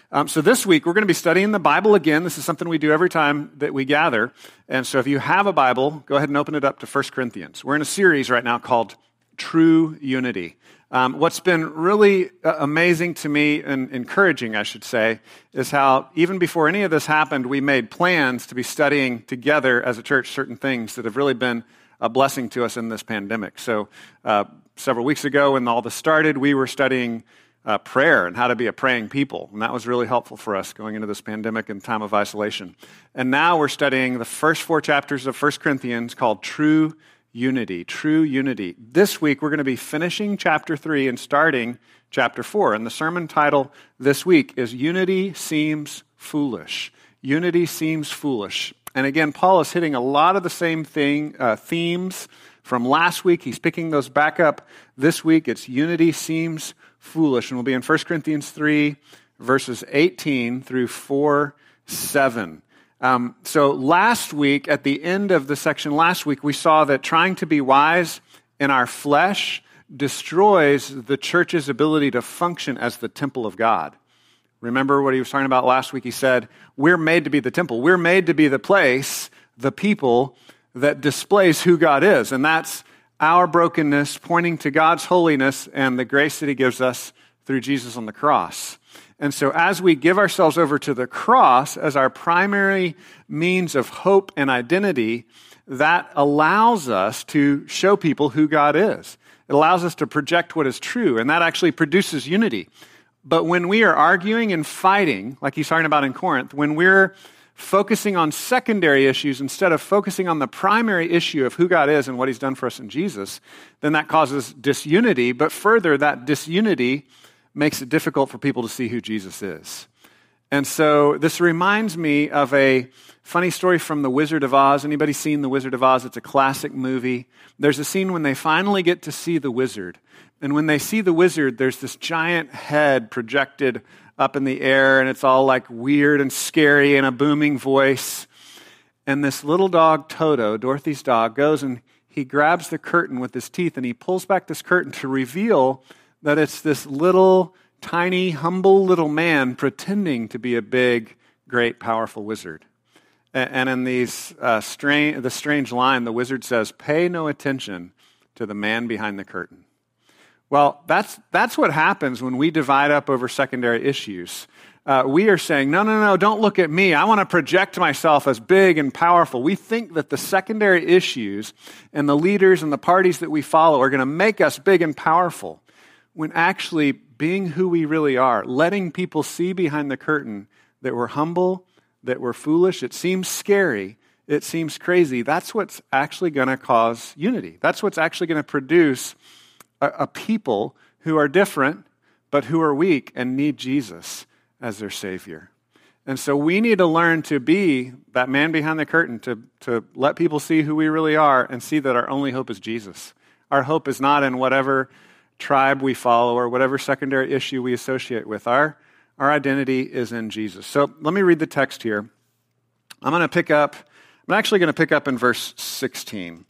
So this week, we're going to be studying the Bible again. This is something we do every time that we gather. And so if you have a Bible, go ahead and open it up to 1 Corinthians. We're in a series right now called True Unity. What's been really amazing to me, and encouraging, I should say, is how even before any of this happened, we made plans to be studying together as a church certain things that have really been a blessing to us in this pandemic. So several weeks ago when all this started, we were studying prayer and how to be a praying people. And that was really helpful for us going into this pandemic and time of isolation. And now we're studying the first 4 chapters of 1 Corinthians called True Unity. True Unity. This week we're going to be finishing chapter 3 and starting chapter 4. And the sermon title this week is Unity Seems Foolish. Unity Seems Foolish. And again, Paul is hitting a lot of the same themes from last week. He's picking those back up this week. It's Unity Seems Foolish. And we'll be in 1 Corinthians 3, verses 18 through 4:7. So last week, at the end of the section last week, we saw that trying to be wise in our flesh destroys the church's ability to function as the temple of God. Remember what he was talking about last week? He said, we're made to be the temple. We're made to be the place, the people that displays who God is. And that's our brokenness pointing to God's holiness and the grace that he gives us through Jesus on the cross. And so as we give ourselves over to the cross as our primary means of hope and identity, that allows us to show people who God is. It allows us to project what is true, and that actually produces unity. But when we are arguing and fighting, like he's talking about in Corinth, when we're focusing on secondary issues instead of focusing on the primary issue of who God is and what he's done for us in Jesus, then that causes disunity. But further, that disunity makes it difficult for people to see who Jesus is. And so this reminds me of a funny story from The Wizard of Oz. Anybody seen The Wizard of Oz? It's a classic movie. There's a scene when they finally get to see the wizard. And when they see the wizard, there's this giant head projected up in the air, and it's all like weird and scary and a booming voice. And this little dog, Toto, Dorothy's dog, goes and he grabs the curtain with his teeth, and he pulls back this curtain to reveal that it's this little, tiny, humble little man pretending to be a big, great, powerful wizard. And in the strange line, the wizard says, "Pay no attention to the man behind the curtain." Well, that's what happens when we divide up over secondary issues. We are saying, no, don't look at me. I want to project myself as big and powerful. We think that the secondary issues and the leaders and the parties that we follow are going to make us big and powerful, when actually being who we really are, letting people see behind the curtain that we're humble, that we're foolish, it seems scary, it seems crazy, that's what's actually going to cause unity. That's what's actually going to produce a people who are different, but who are weak and need Jesus as their Savior. And so we need to learn to be that man behind the curtain, to let people see who we really are and see that our only hope is Jesus. Our hope is not in whatever tribe we follow or whatever secondary issue we associate with. Our identity is in Jesus. So let me read the text here. I'm actually going to pick up in verse 16.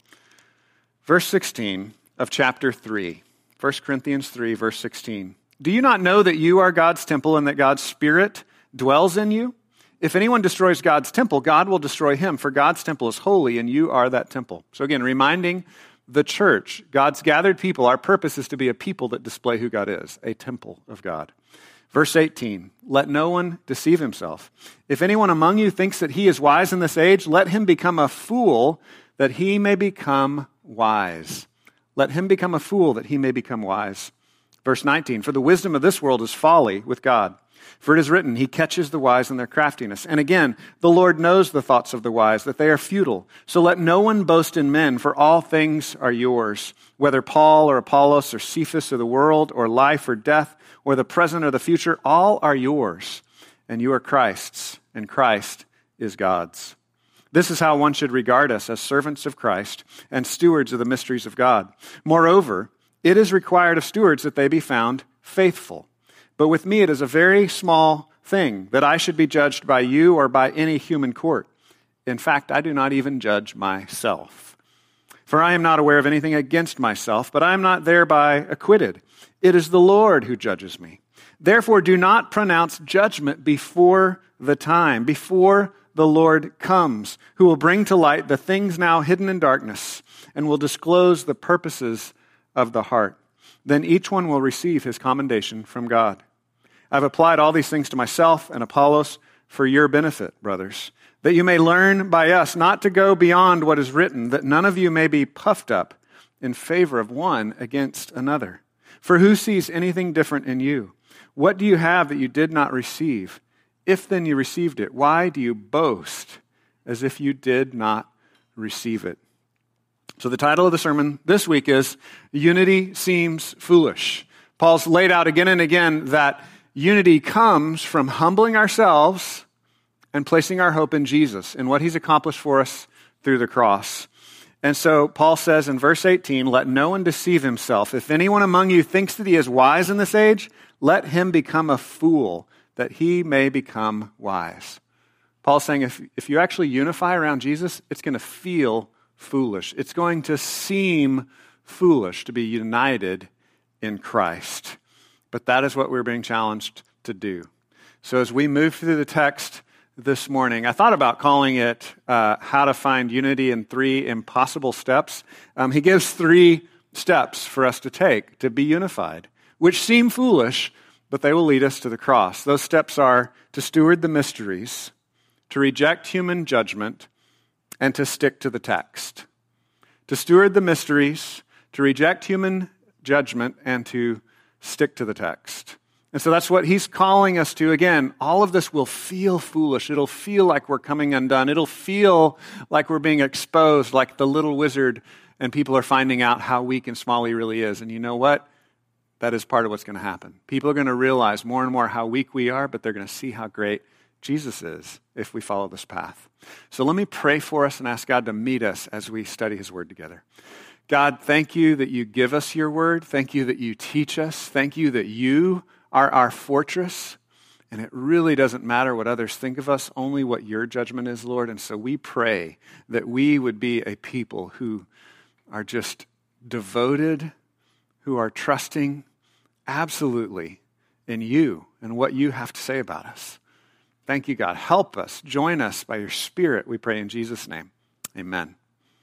Verse 16 of chapter 3. 1 Corinthians 3, verse 16. Do you not know that you are God's temple and that God's Spirit dwells in you? If anyone destroys God's temple, God will destroy him, for God's temple is holy and you are that temple. So again, reminding the church, God's gathered people, our purpose is to be a people that display who God is, a temple of God. Verse 18, let no one deceive himself. If anyone among you thinks that he is wise in this age, let him become a fool that he may become wise. Let him become a fool that he may become wise. Verse 19, for the wisdom of this world is folly with God. For it is written, he catches the wise in their craftiness. And again, the Lord knows the thoughts of the wise, that they are futile. So let no one boast in men, for all things are yours, whether Paul or Apollos or Cephas or the world or life or death or the present or the future, all are yours. And you are Christ's, and Christ is God's. This is how one should regard us, as servants of Christ and stewards of the mysteries of God. Moreover, it is required of stewards that they be found faithful. But with me it is a very small thing that I should be judged by you or by any human court. In fact, I do not even judge myself. For I am not aware of anything against myself, but I am not thereby acquitted. It is the Lord who judges me. Therefore, do not pronounce judgment before the time, before the Lord comes, who will bring to light the things now hidden in darkness and will disclose the purposes of the heart. Then each one will receive his commendation from God. I've applied all these things to myself and Apollos for your benefit, brothers, that you may learn by us not to go beyond what is written, that none of you may be puffed up in favor of one against another. For who sees anything different in you? What do you have that you did not receive? If then you received it, why do you boast as if you did not receive it? So the title of the sermon this week is Unity Seems Foolish. Paul's laid out again and again that unity comes from humbling ourselves and placing our hope in Jesus and what he's accomplished for us through the cross. And so Paul says in verse 18, let no one deceive himself. If anyone among you thinks that he is wise in this age, let him become a fool, that he may become wise. Paul's saying if you actually unify around Jesus, it's going to feel foolish. It's going to seem foolish to be united in Christ. But that is what we're being challenged to do. So as we move through the text this morning, I thought about calling it How to Find Unity in 3 Impossible Steps. He gives 3 steps for us to take to be unified, which seem foolish, but they will lead us to the cross. Those steps are to steward the mysteries, to reject human judgment, and to stick to the text. To steward the mysteries, to reject human judgment, and to stick to the text. And so that's what he's calling us to. Again, all of this will feel foolish. It'll feel like we're coming undone. It'll feel like we're being exposed like the little wizard, and people are finding out how weak and small he really is. And you know what? That is part of what's going to happen. People are going to realize more and more how weak we are, but they're going to see how great Jesus is if we follow this path. So let me pray for us and ask God to meet us as we study his word together. God, thank you that you give us your word. Thank you that you teach us. Thank you that you are our fortress. And it really doesn't matter what others think of us, only what your judgment is, Lord. And so we pray that we would be a people who are just devoted, who are trusting absolutely in you and what you have to say about us. Thank you, God. Help us. Join us by your Spirit, we pray in Jesus' name. Amen.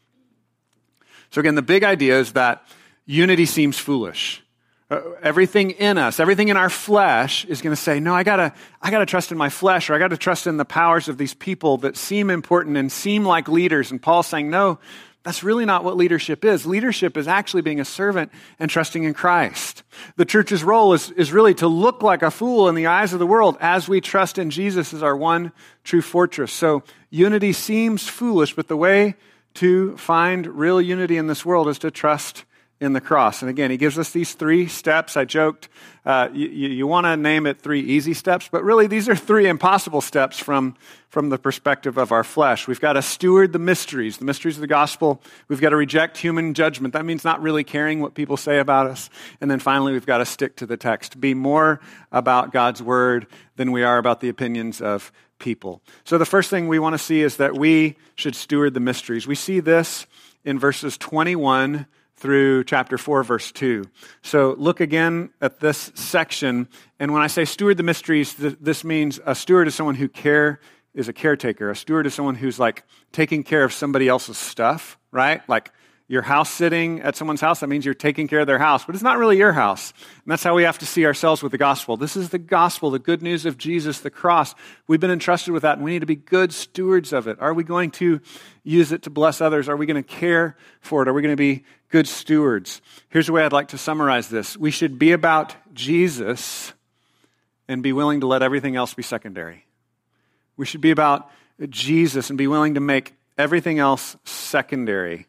So again, the big idea is that unity seems foolish. Everything in us, everything in our flesh is going to say, no, I gotta trust in my flesh, or I got to trust in the powers of these people that seem important and seem like leaders. And Paul's saying, no, that's really not what leadership is. Leadership is actually being a servant and trusting in Christ. The church's role is really to look like a fool in the eyes of the world as we trust in Jesus as our one true fortress. So unity seems foolish, but the way to find real unity in this world is to trust in the cross. And again, he gives us these 3 steps. I joked, you want to name it 3 easy steps, but really these are 3 impossible steps from the perspective of our flesh. We've got to steward the mysteries of the gospel. We've got to reject human judgment. That means not really caring what people say about us. And then finally, we've got to stick to the text, be more about God's word than we are about the opinions of people. So the first thing we want to see is that we should steward the mysteries. We see this in verses 21 through chapter 4, verse 2. So look again at this section. And when I say steward the mysteries, this means a steward is someone who is a caretaker. A steward is someone who's like taking care of somebody else's stuff, right? Like your house sitting at someone's house, that means you're taking care of their house, but it's not really your house. And that's how we have to see ourselves with the gospel. This is the gospel, the good news of Jesus, the cross. We've been entrusted with that, and we need to be good stewards of it. Are we going to use it to bless others? Are we going to care for it? Are we going to be good stewards? Here's the way I'd like to summarize this. We should be about Jesus and be willing to let everything else be secondary. We should be about Jesus and be willing to make everything else secondary.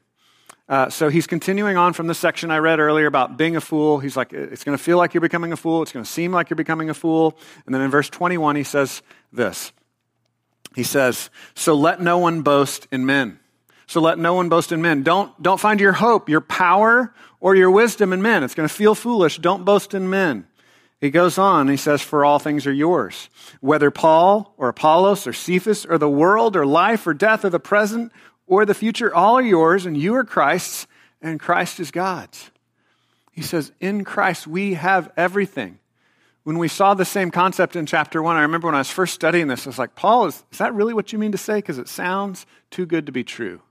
So he's continuing on from the section I read earlier about being a fool. He's like, it's going to feel like you're becoming a fool. It's going to seem like you're becoming a fool. And then in verse 21, he says this. He says, so let no one boast in men. So let no one boast in men. Don't find your hope, your power, or your wisdom in men. It's going to feel foolish. Don't boast in men. He goes on, he says, for all things are yours. Whether Paul or Apollos or Cephas or the world or life or death or the present or the future, all are yours, and you are Christ's, and Christ is God's. He says, in Christ we have everything. When we saw the same concept in chapter 1, I remember when I was first studying this, I was like, Paul, is that really what you mean to say? Because it sounds too good to be true.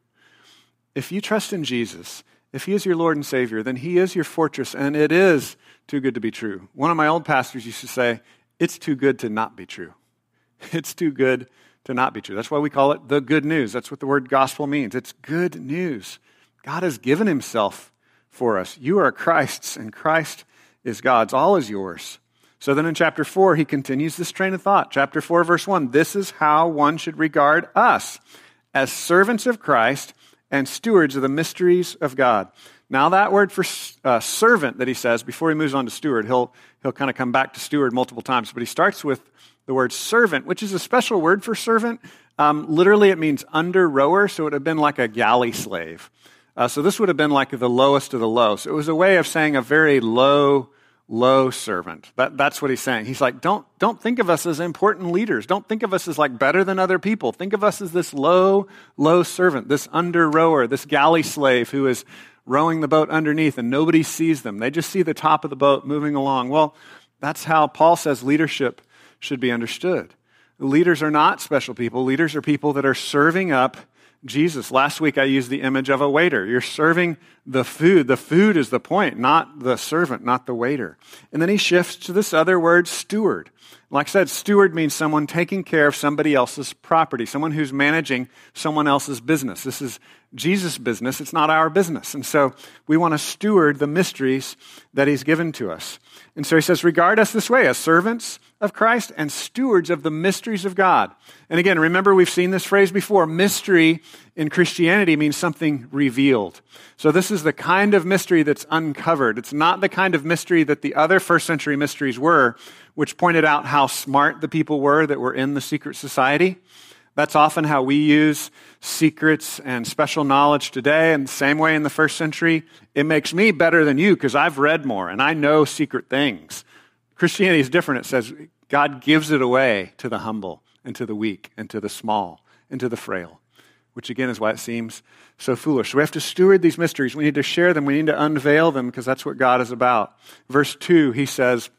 If you trust in Jesus, if he is your Lord and Savior, then he is your fortress, and it is too good to be true. One of my old pastors used to say, it's too good to not be true. It's too good to not be true. That's why we call it the good news. That's what the word gospel means. It's good news. God has given himself for us. You are Christ's, and Christ is God's. All is yours. So then in chapter 4, he continues this train of thought. Chapter 4, verse 1, this is how one should regard us, as servants of Christ and stewards of the mysteries of God. Now that word for servant that he says, before he moves on to steward, he'll kind of come back to steward multiple times, but he starts with the word servant, which is a special word for servant. Literally it means under rower, so it would have been like a galley slave. So this would have been like the lowest of the low. So it was a way of saying a very low servant. That's what he's saying. He's like, don't think of us as important leaders. Don't think of us as like better than other people. Think of us as this low servant, this under rower, this galley slave who is rowing the boat underneath and nobody sees them. They just see the top of the boat moving along. Well, that's how Paul says leadership should be understood. Leaders are not special people. Leaders are people that are serving up Jesus. Last week I used the image of a waiter. You're serving the food. The food is the point, not the servant, not the waiter. And then he shifts to this other word, steward. Like I said, steward means someone taking care of somebody else's property, someone who's managing someone else's business. This is Jesus' business. It's not our business. And so we want to steward the mysteries that he's given to us. And so he says, regard us this way, as servants of Christ and stewards of the mysteries of God. And again, remember, we've seen this phrase before. Mystery in Christianity means something revealed. So this is the kind of mystery that's uncovered. It's not the kind of mystery that the other first century mysteries were, which pointed out how smart the people were that were in the secret society. That's often how we use secrets and special knowledge today. And the same way in the first century, it makes me better than you because I've read more and I know secret things. Christianity is different. It says God gives it away to the humble and to the weak and to the small and to the frail, which again is why it seems so foolish. So we have to steward these mysteries. We need to share them. We need to unveil them because that's what God is about. Verse 2, he says,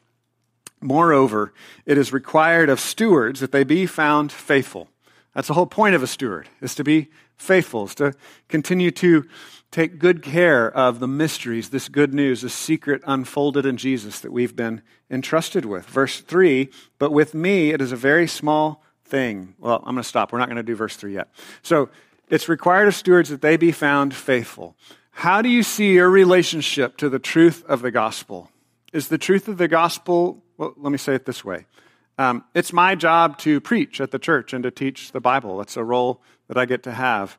moreover, it is required of stewards that they be found faithful. That's the whole point of a steward, is to be faithful, is to continue to take good care of the mysteries, this good news, this secret unfolded in Jesus that we've been entrusted with. Verse 3, but with me it is a very small thing. Well, I'm going to stop. We're not going to do verse 3 yet. So it's required of stewards that they be found faithful. How do you see your relationship to the truth of the gospel? Is the truth of the gospel, well, let me say it this way. It's my job to preach at the church and to teach the Bible. That's a role that I get to have.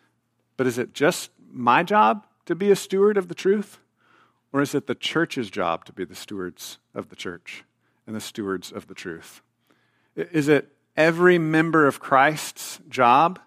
But is it just my job to be a steward of the truth? Or is it the church's job to be the stewards of the church and the stewards of the truth? Is it every member of Christ's job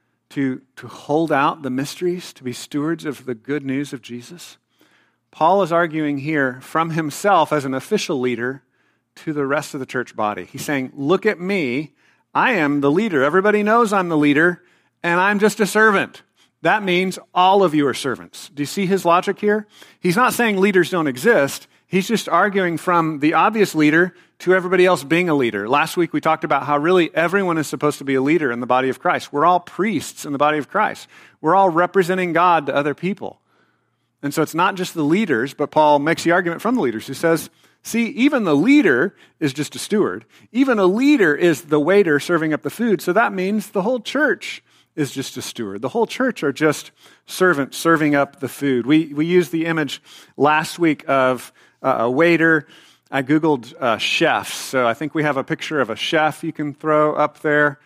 to hold out the mysteries, to be stewards of the good news of Jesus? Paul is arguing here from himself as an official leader to the rest of the church body. He's saying, look at me. I am the leader. Everybody knows I'm the leader, and I'm just a servant. That means all of you are servants. Do you see his logic here? He's not saying leaders don't exist. He's just arguing from the obvious leader to everybody else being a leader. Last week we talked about how really everyone is supposed to be a leader in the body of Christ. We're all priests in the body of Christ. We're all representing God to other people. And so it's not just the leaders, but Paul makes the argument from the leaders. He says, see, even the leader is just a steward. Even a leader is the waiter serving up the food. So that means the whole church is just a steward. The whole church are just servants serving up the food. We used the image last week of a waiter. I Googled chefs. So I think we have a picture of a chef you can throw up there.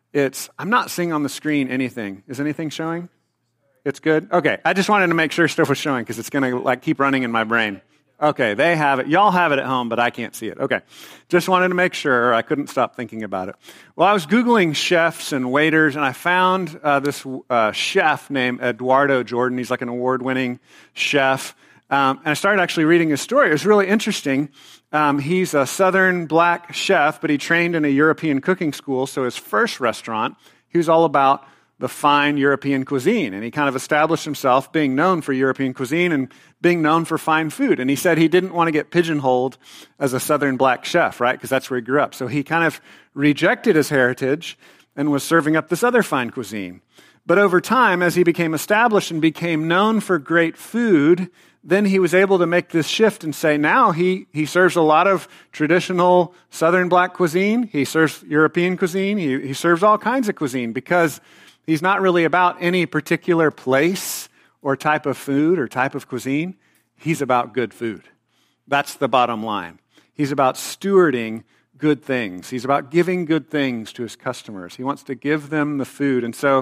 I'm not seeing on the screen anything. Is anything showing? It's good? Okay. I just wanted to make sure stuff was showing because it's going to keep running in my brain. Okay, they have it. Y'all have it at home, but I can't see it. Okay, just wanted to make sure. I couldn't stop thinking about it. Well, I was Googling chefs and waiters, and I found this chef named Eduardo Jordan. He's like an award-winning chef. And I started actually reading his story. It was really interesting. He's a Southern black chef, but he trained in a European cooking school. So his first restaurant, he was all about the fine European cuisine. And he kind of established himself being known for European cuisine and being known for fine food. And he said he didn't want to get pigeonholed as a Southern black chef, right? Because that's where he grew up. So he kind of rejected his heritage and was serving up this other fine cuisine. But over time, as he became established and became known for great food, then he was able to make this shift and say now he serves a lot of traditional Southern black cuisine. He serves European cuisine. He serves all kinds of cuisine because he's not really about any particular place or type of food or type of cuisine. He's about good food. That's the bottom line. He's about stewarding good things. He's about giving good things to his customers. He wants to give them the food. And so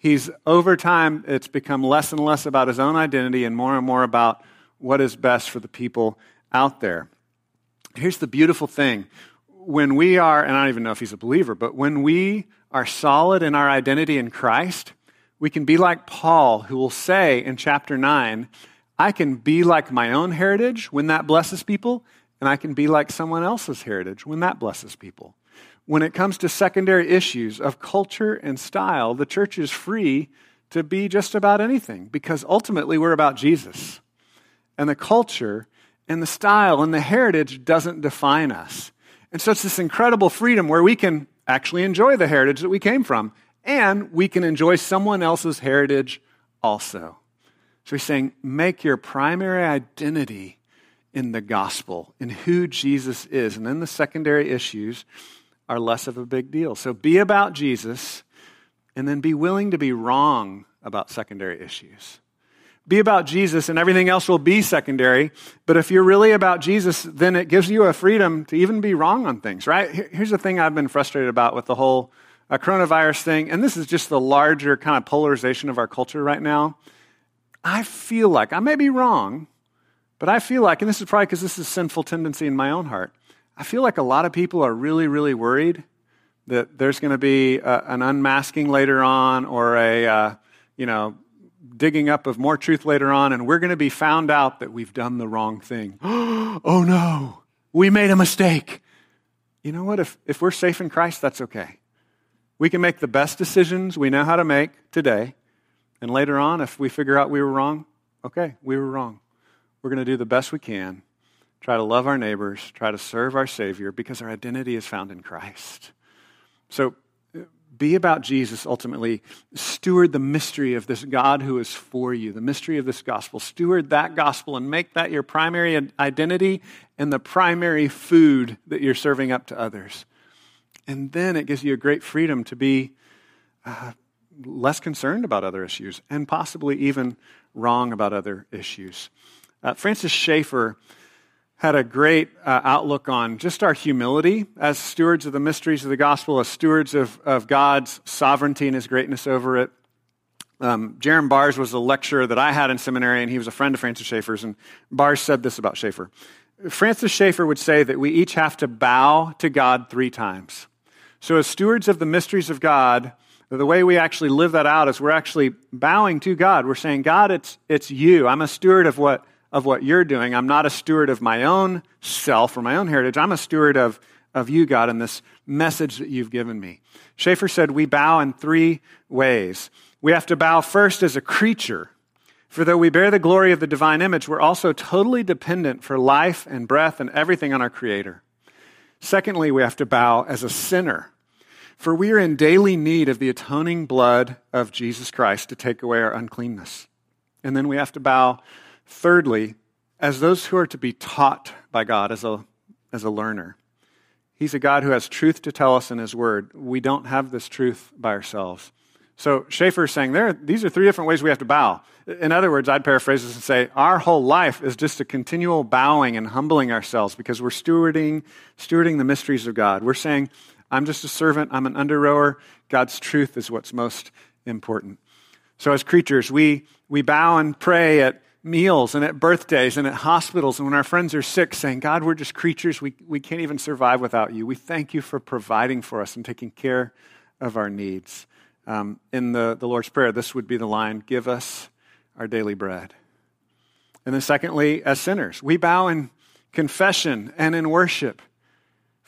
over time, it's become less and less about his own identity and more about what is best for the people out there. Here's the beautiful thing. When we are, and I don't even know if he's a believer, but when we are solid in our identity in Christ, we can be like Paul, who will say in chapter 9, I can be like my own heritage when that blesses people, and I can be like someone else's heritage when that blesses people. When it comes to secondary issues of culture and style, the church is free to be just about anything because ultimately we're about Jesus. And the culture and the style and the heritage doesn't define us. And so it's this incredible freedom where we can actually enjoy the heritage that we came from, and we can enjoy someone else's heritage also. So he's saying, make your primary identity in the gospel, in who Jesus is. And then the secondary issues are less of a big deal. So be about Jesus, and then be willing to be wrong about secondary issues. Be about Jesus, and everything else will be secondary. But if you're really about Jesus, then it gives you a freedom to even be wrong on things, right? Here's the thing I've been frustrated about with the whole coronavirus thing, and this is just the larger kind of polarization of our culture right now. I feel like, I may be wrong, but I feel like, and this is probably because this is a sinful tendency in my own heart, I feel like a lot of people are really, really worried that there's going to be an unmasking later on or digging up of more truth later on, and we're going to be found out that we've done the wrong thing. Oh no, we made a mistake. You know what? If we're safe in Christ, that's okay. We can make the best decisions we know how to make today, and later on, if we figure out we were wrong, okay, we were wrong. We're going to do the best we can, try to love our neighbors, try to serve our Savior, because our identity is found in Christ. So be about Jesus ultimately. Steward the mystery of this God who is for you, the mystery of this gospel. Steward that gospel and make that your primary identity and the primary food that you're serving up to others. And then it gives you a great freedom to be less concerned about other issues and possibly even wrong about other issues. Francis Schaeffer had a great outlook on just our humility as stewards of the mysteries of the gospel, as stewards of God's sovereignty and his greatness over it. Jerram Bars was a lecturer that I had in seminary, and he was a friend of Francis Schaeffer's, and Bars said this about Schaeffer. Francis Schaeffer would say that we each have to bow to God 3 times. So as stewards of the mysteries of God, the way we actually live that out is we're actually bowing to God. We're saying, God, it's you. I'm a steward of what you're doing. I'm not a steward of my own self or my own heritage. I'm a steward of you, God, and this message that you've given me. Schaeffer said we bow in 3 ways. We have to bow first as a creature. For though we bear the glory of the divine image, we're also totally dependent for life and breath and everything on our Creator. Secondly, we have to bow as a sinner. For we are in daily need of the atoning blood of Jesus Christ to take away our uncleanness. And then we have to bow, thirdly, as those who are to be taught by God as a learner. He's a God who has truth to tell us in his word. We don't have this truth by ourselves. So Schaeffer is saying these are 3 different ways we have to bow. In other words, I'd paraphrase this and say our whole life is just a continual bowing and humbling ourselves because we're stewarding the mysteries of God. We're saying, I'm just a servant, I'm an under-rower. God's truth is what's most important. So as creatures, we bow and pray at meals and at birthdays and at hospitals and when our friends are sick, saying, God, we're just creatures. We can't even survive without you. We thank you for providing for us and taking care of our needs. In the Lord's Prayer, this would be the line, give us our daily bread. And then secondly, as sinners, we bow in confession and in worship.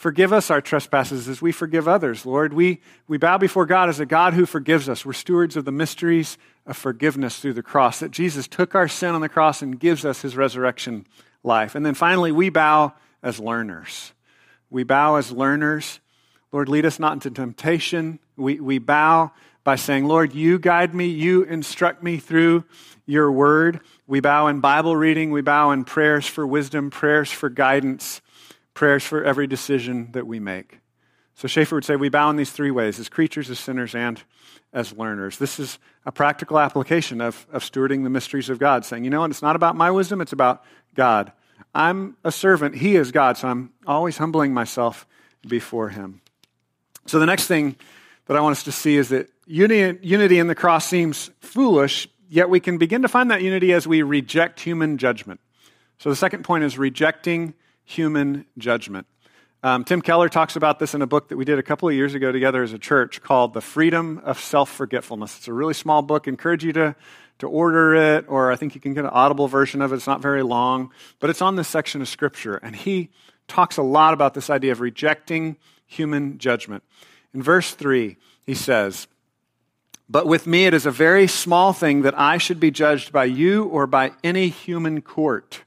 Forgive us our trespasses as we forgive others, Lord. We bow before God as a God who forgives us. We're stewards of the mysteries of forgiveness through the cross, that Jesus took our sin on the cross and gives us his resurrection life. And then finally, we bow as learners. We bow as learners. Lord, lead us not into temptation. We bow by saying, Lord, you guide me, you instruct me through your word. We bow in Bible reading. We bow in prayers for wisdom, prayers for guidance, prayers for every decision that we make. So Schaeffer would say we bow in these three ways, as creatures, as sinners, and as learners. This is a practical application of stewarding the mysteries of God, saying, you know what, it's not about my wisdom, it's about God. I'm a servant, he is God, so I'm always humbling myself before him. So the next thing that I want us to see is that unity in the cross seems foolish, yet we can begin to find that unity as we reject human judgment. So the second point is rejecting human judgment. Tim Keller talks about this in a book that we did a couple of years ago together as a church called The Freedom of Self-Forgetfulness. It's a really small book. I encourage you to order it, or I think you can get an Audible version of it. It's not very long, but it's on this section of Scripture. And he talks a lot about this idea of rejecting human judgment. In verse 3, he says, "But with me it is a very small thing that I should be judged by you or by any human court.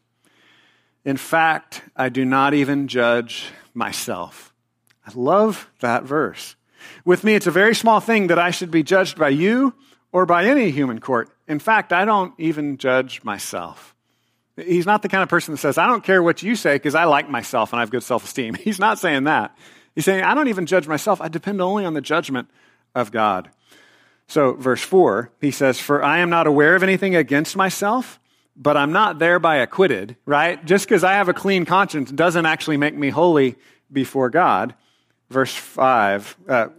In fact, I do not even judge myself." I love that verse. With me, it's a very small thing that I should be judged by you or by any human court. In fact, I don't even judge myself. He's not the kind of person that says, I don't care what you say because I like myself and I have good self-esteem. He's not saying that. He's saying, I don't even judge myself. I depend only on the judgment of God. So verse 4, he says, "For I am not aware of anything against myself, but I'm not thereby acquitted," right? Just because I have a clean conscience doesn't actually make me holy before God. Verse 5,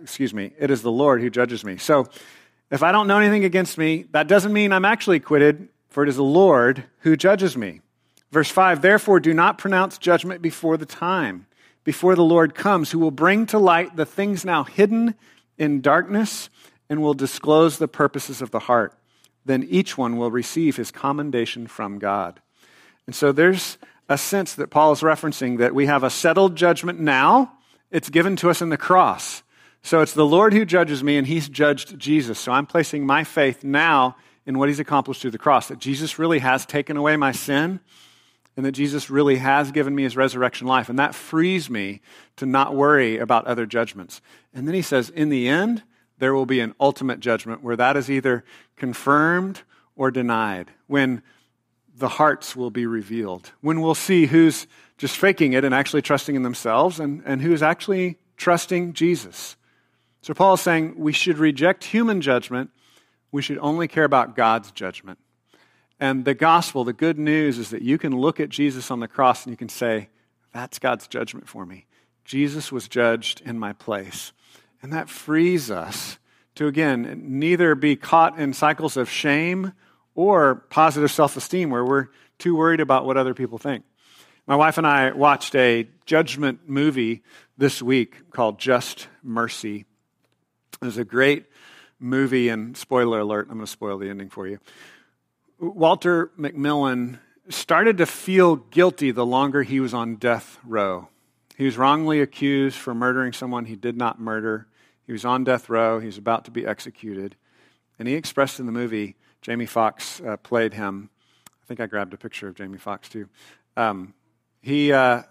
"It is the Lord who judges me." So if I don't know anything against me, that doesn't mean I'm actually acquitted, for it is the Lord who judges me. Verse 5, "Therefore do not pronounce judgment before the time, before the Lord comes, who will bring to light the things now hidden in darkness and will disclose the purposes of the heart. Then each one will receive his commendation from God." And so there's a sense that Paul is referencing that we have a settled judgment now. It's given to us in the cross. So it's the Lord who judges me, and he's judged Jesus. So I'm placing my faith now in what he's accomplished through the cross, that Jesus really has taken away my sin, and that Jesus really has given me his resurrection life. And that frees me to not worry about other judgments. And then he says, in the end, there will be an ultimate judgment where that is either confirmed or denied, when the hearts will be revealed, when we'll see who's just faking it and actually trusting in themselves and who's actually trusting Jesus. So Paul is saying we should reject human judgment. We should only care about God's judgment. And the gospel, the good news, is that you can look at Jesus on the cross and you can say, that's God's judgment for me. Jesus was judged in my place. And that frees us to, again, neither be caught in cycles of shame or positive self-esteem where we're too worried about what other people think. My wife and I watched a judgment movie this week called Just Mercy. It was a great movie, and spoiler alert, I'm going to spoil the ending for you. Walter McMillan started to feel guilty the longer he was on death row. He was wrongly accused for murdering someone he did not murder. He was on death row. He was about to be executed. And he expressed in the movie, Jamie Foxx played him. I think I grabbed a picture of Jamie Foxx too. He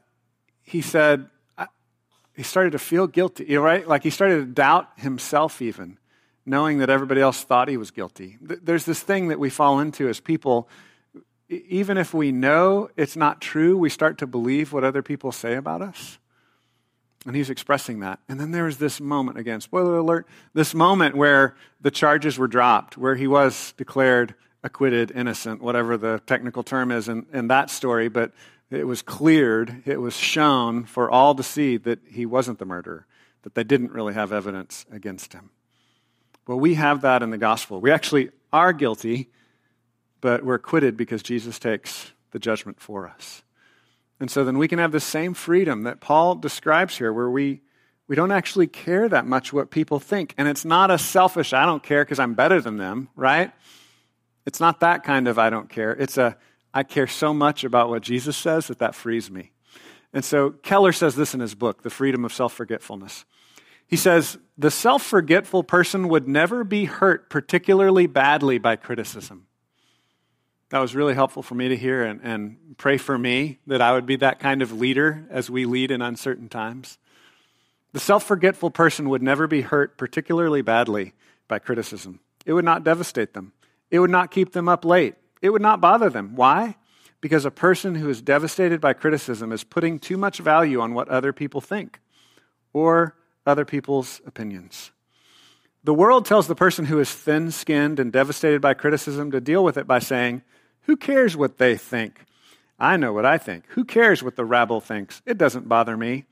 said he started to feel guilty, right? Like he started to doubt himself even, knowing that everybody else thought he was guilty. There's this thing that we fall into as people. Even if we know it's not true, we start to believe what other people say about us. And he's expressing that. And then there was this moment, again, spoiler alert, this moment where the charges were dropped, where he was declared acquitted, innocent, whatever the technical term is in that story, but it was cleared, it was shown for all to see that he wasn't the murderer, that they didn't really have evidence against him. Well, we have that in the gospel. We actually are guilty, but we're acquitted because Jesus takes the judgment for us. And so then we can have the same freedom that Paul describes here, where we don't actually care that much what people think. And it's not a selfish, I don't care because I'm better than them, right? It's not that kind of I don't care. It's a I care so much about what Jesus says that frees me. And so Keller says this in his book, The Freedom of Self-Forgetfulness. He says, the self-forgetful person would never be hurt particularly badly by criticism. That was really helpful for me to hear, and pray for me that I would be that kind of leader as we lead in uncertain times. The self-forgetful person would never be hurt particularly badly by criticism. It would not devastate them. It would not keep them up late. It would not bother them. Why? Because a person who is devastated by criticism is putting too much value on what other people think or other people's opinions. The world tells the person who is thin-skinned and devastated by criticism to deal with it by saying, who cares what they think? I know what I think. Who cares what the rabble thinks? It doesn't bother me.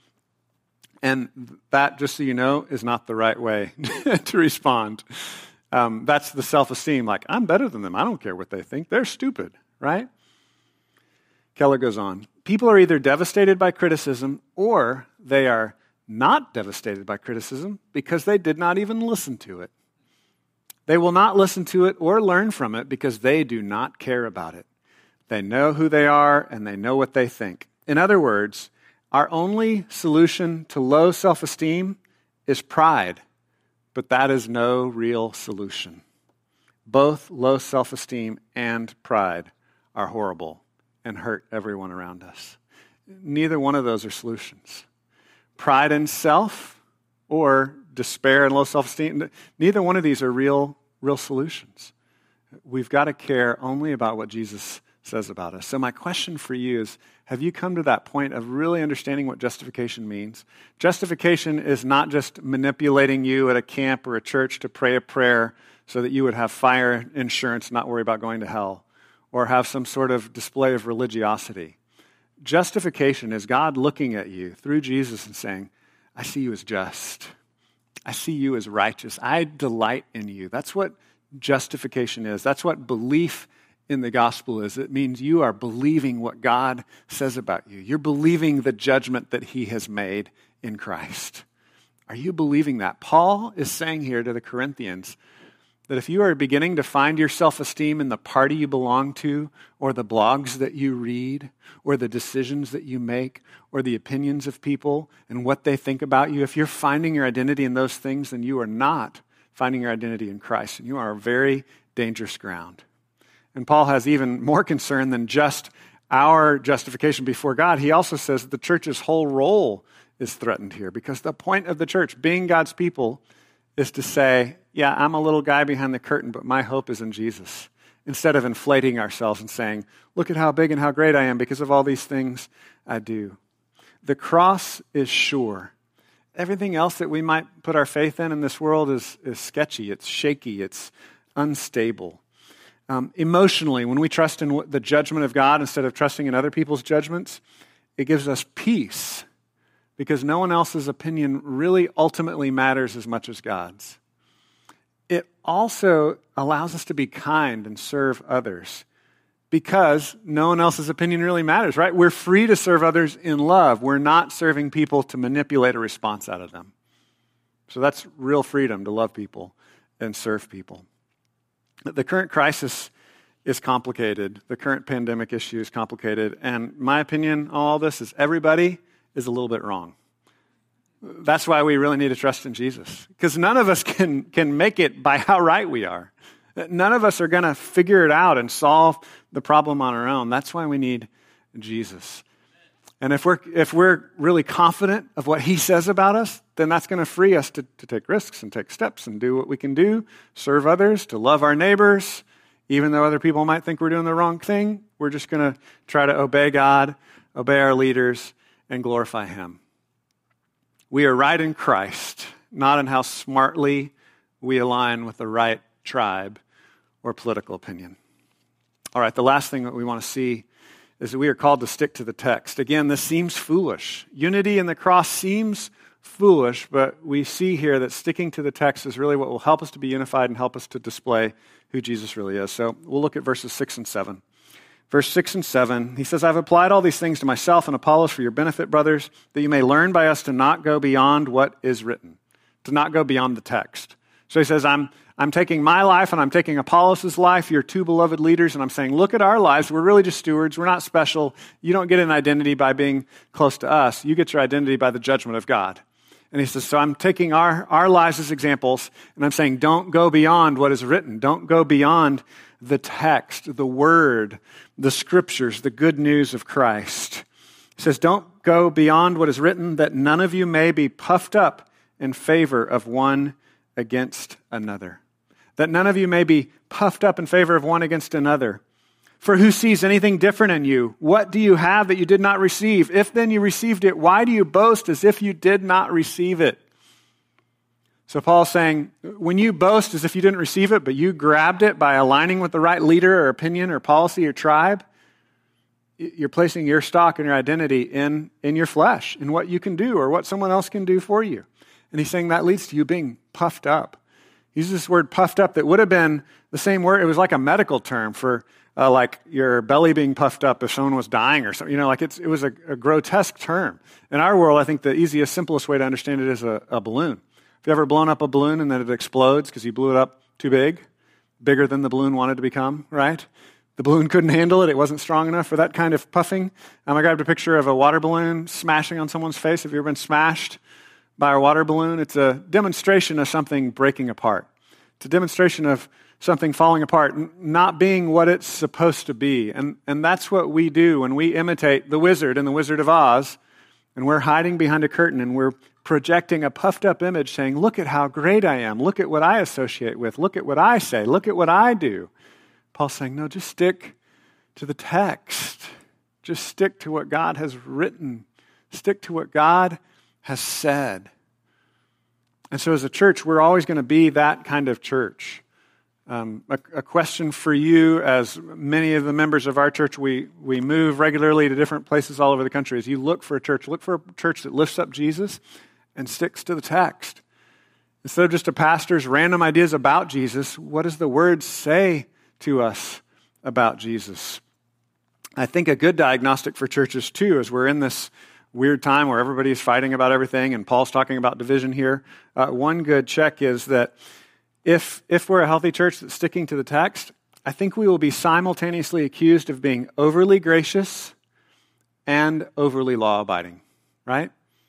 And that, just so you know, is not the right way to respond. That's the self-esteem, like, I'm better than them. I don't care what they think. They're stupid, right? Keller goes on. People are either devastated by criticism or they are not devastated by criticism because they did not even listen to it. They will not listen to it or learn from it because they do not care about it. They know who they are and they know what they think. In other words, our only solution to low self-esteem is pride, but that is no real solution. Both low self-esteem and pride are horrible and hurt everyone around us. Neither one of those are solutions. Pride in self or despair and low self-esteem, neither one of these are real solutions. We've got to care only about what Jesus says about us. So my question for you is, have you come to that point of really understanding what justification means? Justification is not just manipulating you at a camp or a church to pray a prayer so that you would have fire insurance, not worry about going to hell, or have some sort of display of religiosity. Justification is God looking at you through Jesus and saying, I see you as just. I see you as righteous. I delight in you. That's what justification is. That's what belief in the gospel is. It means you are believing what God says about you. You're believing the judgment that he has made in Christ. Are you believing that? Paul is saying here to the Corinthians that if you are beginning to find your self-esteem in the party you belong to, or the blogs that you read, or the decisions that you make, or the opinions of people and what they think about you, if you're finding your identity in those things, then you are not finding your identity in Christ, and you are a very dangerous ground. And Paul has even more concern than just our justification before God. He also says that the church's whole role is threatened here, because the point of the church, being God's people, is to say, yeah, I'm a little guy behind the curtain, but my hope is in Jesus. Instead of inflating ourselves and saying, look at how big and how great I am because of all these things I do. The cross is sure. Everything else that we might put our faith in this world is sketchy, it's shaky, it's unstable. Emotionally, when we trust in the judgment of God instead of trusting in other people's judgments, it gives us peace because no one else's opinion really ultimately matters as much as God's. It also allows us to be kind and serve others because no one else's opinion really matters, right? We're free to serve others in love. We're not serving people to manipulate a response out of them. So that's real freedom, to love people and serve people. The current crisis is complicated. The current pandemic issue is complicated. And my opinion on all this is everybody is a little bit wrong. That's why we really need to trust in Jesus. Because none of us can make it by how right we are. None of us are going to figure it out and solve the problem on our own. That's why we need Jesus. And if we're really confident of what he says about us, then that's going to free us to take risks and take steps and do what we can do, serve others, to love our neighbors. Even though other people might think we're doing the wrong thing, we're just going to try to obey God, obey our leaders, and glorify him. We are right in Christ, not in how smartly we align with the right tribe or political opinion. All right, the last thing that we want to see is that we are called to stick to the text. Again, this seems foolish. Unity in the cross seems foolish, but we see here that sticking to the text is really what will help us to be unified and help us to display who Jesus really is. So we'll look at verses 6 and 7. Verse 6 and 7, he says, I've applied all these things to myself and Apollos for your benefit, brothers, that you may learn by us to not go beyond what is written, to not go beyond the text. So he says, I'm taking my life and I'm taking Apollos' life, your two beloved leaders, and I'm saying, look at our lives. We're really just stewards. We're not special. You don't get an identity by being close to us. You get your identity by the judgment of God. And he says, so I'm taking our lives as examples, and I'm saying, don't go beyond what is written. Don't go beyond the text, the word, the scriptures, the good news of Christ. He says, don't go beyond what is written, that none of you may be puffed up in favor of one against another. That none of you may be puffed up in favor of one against another. For who sees anything different in you? What do you have that you did not receive? If then you received it, why do you boast as if you did not receive it? So Paul's saying, when you boast as if you didn't receive it, but you grabbed it by aligning with the right leader or opinion or policy or tribe, you're placing your stock and your identity in your flesh, in what you can do or what someone else can do for you. And he's saying that leads to you being puffed up. He uses this word puffed up that would have been the same word. It was like a medical term for like your belly being puffed up if someone was dying or something. Like it was a grotesque term. In our world, I think the easiest, simplest way to understand it is a balloon. Have you ever blown up a balloon and then it explodes because you blew it up too big? Bigger than the balloon wanted to become, right? The balloon couldn't handle it. It wasn't strong enough for that kind of puffing. I grabbed a picture of a water balloon smashing on someone's face. Have you ever been smashed by a water balloon? It's a demonstration of something breaking apart. It's a demonstration of something falling apart, not being what it's supposed to be. And that's what we do when we imitate the wizard in The Wizard of Oz, and we're hiding behind a curtain and we're projecting a puffed up image saying, look at how great I am. Look at what I associate with. Look at what I say. Look at what I do. Paul's saying, no, just stick to the text. Just stick to what God has written. Stick to what God has said. And so as a church, we're always going to be that kind of church. A question for you, as many of the members of our church, we move regularly to different places all over the country. As you look for a church that lifts up Jesus and sticks to the text. Instead of just a pastor's random ideas about Jesus, what does the Word say to us about Jesus? I think a good diagnostic for churches, too, as we're in this weird time where everybody's fighting about everything, and Paul's talking about division here. One good check is that if we're a healthy church that's sticking to the text, I think we will be simultaneously accused of being overly gracious and overly law-abiding, right?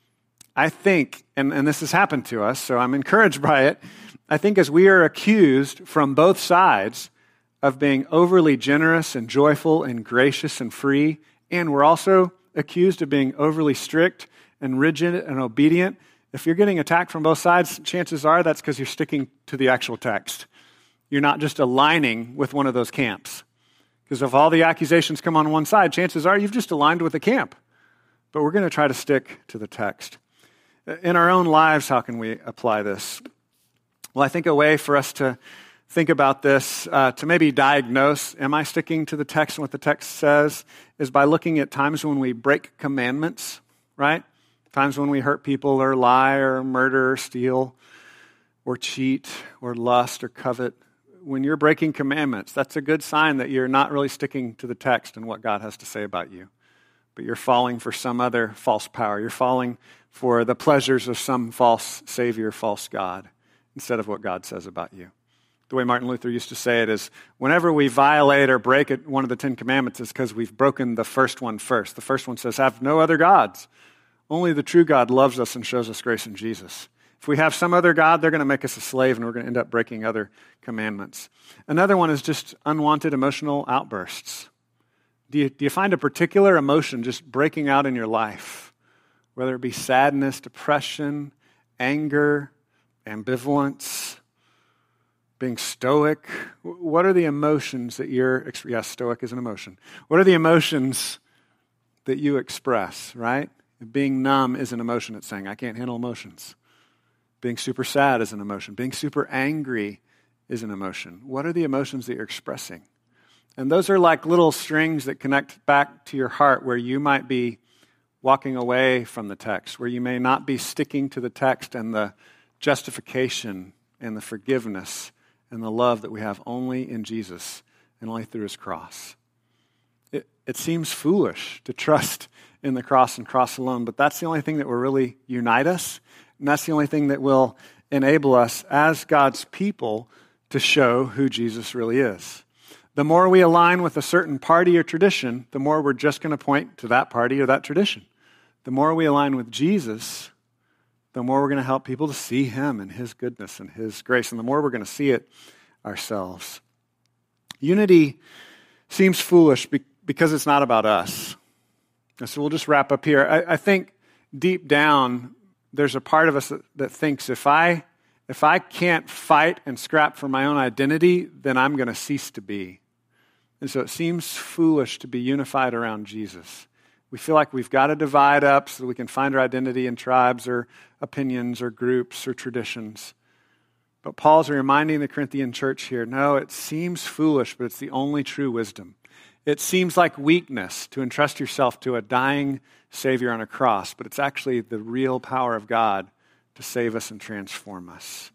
I think, and this has happened to us, so I'm encouraged by it, I think as we are accused from both sides of being overly generous and joyful and gracious and free, and we're also accused of being overly strict and rigid and obedient, if you're getting attacked from both sides, chances are that's because you're sticking to the actual text. You're not just aligning with one of those camps. Because if all the accusations come on one side, chances are you've just aligned with the camp. But we're going to try to stick to the text. In our own lives, how can we apply this? Well, I think a way for us to think about this, to maybe diagnose, am I sticking to the text and what the text says, is by looking at times when we break commandments, right? Times when we hurt people or lie or murder or steal or cheat or lust or covet. When you're breaking commandments, that's a good sign that you're not really sticking to the text and what God has to say about you. But you're falling for some other false power. You're falling for the pleasures of some false savior, false God, instead of what God says about you. The way Martin Luther used to say it is, whenever we violate or break one of the 10 Commandments, it's because we've broken the first one first. The first one says, have no other gods. Only the true God loves us and shows us grace in Jesus. If we have some other God, they're going to make us a slave, and we're going to end up breaking other commandments. Another one is just unwanted emotional outbursts. Do you find a particular emotion just breaking out in your life? Whether it be sadness, depression, anger, ambivalence, being stoic. What are the emotions that yes, stoic is an emotion. What are the emotions that you express, right? Being numb is an emotion. It's saying, I can't handle emotions. Being super sad is an emotion. Being super angry is an emotion. What are the emotions that you're expressing? And those are like little strings that connect back to your heart where you might be walking away from the text, where you may not be sticking to the text and the justification and the forgiveness and the love that we have only in Jesus and only through his cross. It seems foolish to trust in the cross and cross alone, but that's the only thing that will really unite us, and that's the only thing that will enable us as God's people to show who Jesus really is. The more we align with a certain party or tradition, the more we're just going to point to that party or that tradition. The more we align with Jesus, the more we're going to help people to see him and his goodness and his grace, and the more we're going to see it ourselves. Unity seems foolish because it's not about us. And so we'll just wrap up here. I think deep down, there's a part of us that thinks if I can't fight and scrap for my own identity, then I'm going to cease to be. And so it seems foolish to be unified around Jesus. We feel like we've got to divide up so that we can find our identity in tribes or opinions or groups or traditions. But Paul's reminding the Corinthian church here, no, it seems foolish, but it's the only true wisdom. It seems like weakness to entrust yourself to a dying Savior on a cross, but it's actually the real power of God to save us and transform us.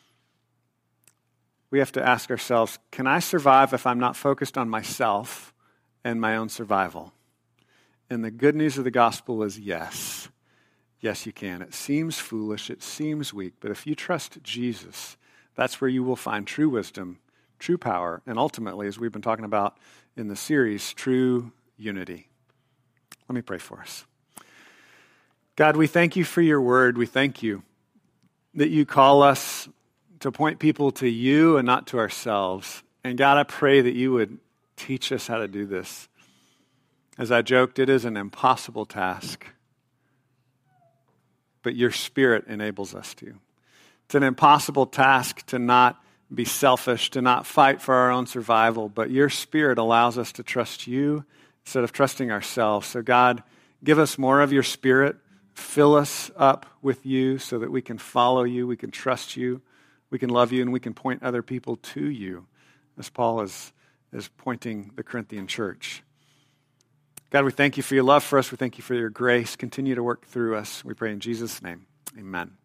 We have to ask ourselves, can I survive if I'm not focused on myself and my own survival? And the good news of the gospel is yes. Yes, you can. It seems foolish, it seems weak, but if you trust Jesus, that's where you will find true wisdom, true power, and ultimately, as we've been talking about in the series, true unity. Let me pray for us. God, we thank you for your word. We thank you that you call us to point people to you and not to ourselves. And God, I pray that you would teach us how to do this. As I joked, it is an impossible task, but your Spirit enables us to. It's an impossible task to not be selfish, to not fight for our own survival, but your Spirit allows us to trust you instead of trusting ourselves. So God, give us more of your Spirit. Fill us up with you so that we can follow you, we can trust you, we can love you, and we can point other people to you, as Paul is pointing the Corinthian church. God, we thank you for your love for us. We thank you for your grace. Continue to work through us. We pray in Jesus' name. Amen.